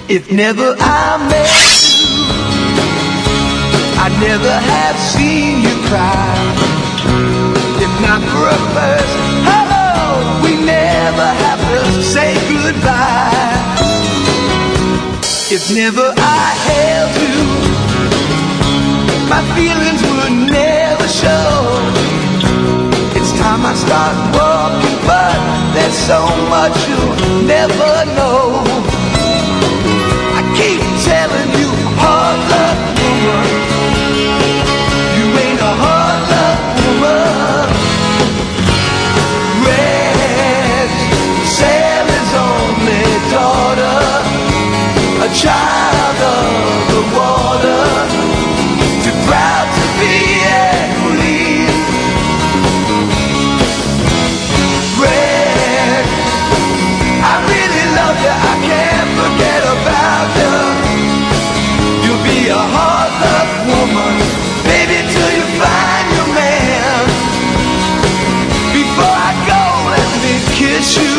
If never I met you, I'd never have seen you cry. If not for a first hello, we never have to say goodbye. If never I held you, my feelings would never show. It's time I start walking, but there's so much you'll never know. I keep telling you, hard luck woman, you ain't a hard luck woman. Red Sally's only daughter, a child of the water, too proud to be a queen. Red, I really love you, I can't forget about you. You'll be a hard luck woman, baby, till you find your man. Before I go, let me kiss you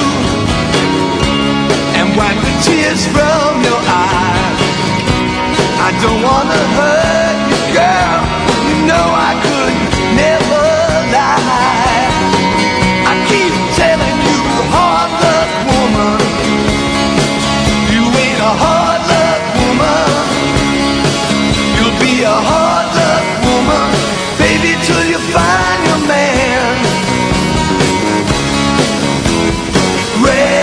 and wipe the tears from your eyes. I don't wanna hurt you, girl, you know I could never lie. I keep telling you, hard luck woman, you ain't a hard luck woman. You'll be a hard luck woman, baby, till you find your man.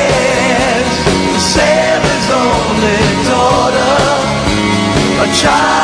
Red Sally's only daughter, a child